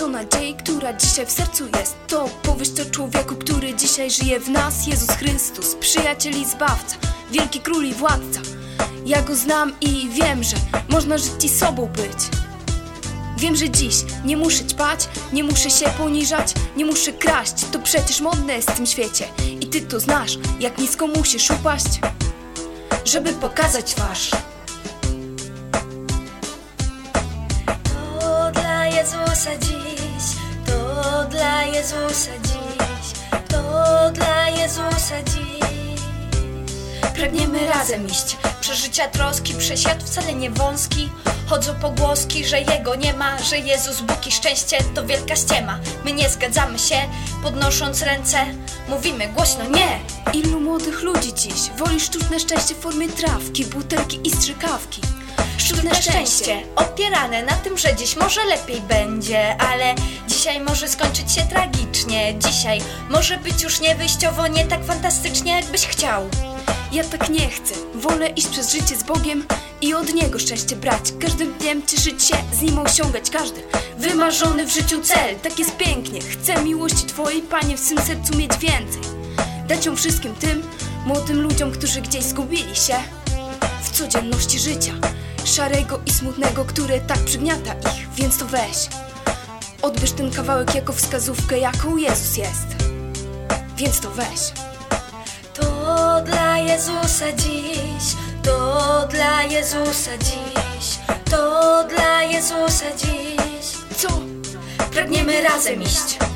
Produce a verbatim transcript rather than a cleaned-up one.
do nadziei, która dzisiaj w sercu jest. To opowieść o człowieku, który dzisiaj żyje w nas. Jezus Chrystus, przyjaciel i zbawca, wielki król i władca. Ja go znam i wiem, że można żyć i sobą być. Wiem, że dziś nie muszę ćpać, nie muszę się poniżać, nie muszę kraść. To przecież modne jest w tym świecie i ty to znasz, jak nisko musisz upaść, żeby pokazać twarz. To dla Jezusa dziś, to dla Jezusa dziś, to dla Jezusa dziś. Pragniemy razem iść, przeżycia troski, przeświat wcale nie wąski. Chodzą pogłoski, że Jego nie ma, że Jezus, Bóg i szczęście to wielka ściema. My nie zgadzamy się, podnosząc ręce, mówimy głośno nie. Ilu młodych ludzi dziś woli sztuczne szczęście w formie trawki, butelki i strzykawki. Sztuczne szczęście opierane na tym, że dziś może lepiej będzie, ale dzisiaj może skończyć się tragicznie. Dzisiaj może być już nie wyjściowo, nie tak fantastycznie, jakbyś chciał. Ja tak nie chcę, wolę iść przez życie z Bogiem i od Niego szczęście brać. Każdym dniem cieszyć się, z Nim osiągać każdy wymarzony w życiu cel. Tak jest pięknie, chcę miłości Twojej, Panie, w swym sercu mieć więcej. Dać ją wszystkim tym młodym ludziom, którzy gdzieś zgubili się w codzienności życia szarego i smutnego, które tak przygniata ich. Więc to weź, odbierz ten kawałek jako wskazówkę, jaką Jezus jest. Więc to weź. To dla Jezusa dziś, to dla Jezusa dziś, to dla Jezusa dziś. Co? Pragniemy razem iść,